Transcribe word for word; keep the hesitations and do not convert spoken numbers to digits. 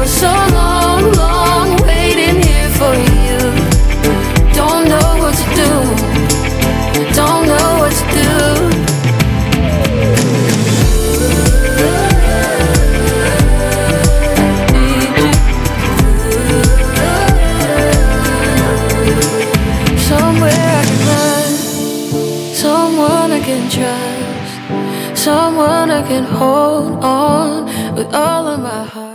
so long, long waiting here for you. Don't know what to do, don't know what to do. Somewhere I can run, someone I can trust, someone I can hold on with all of my heart.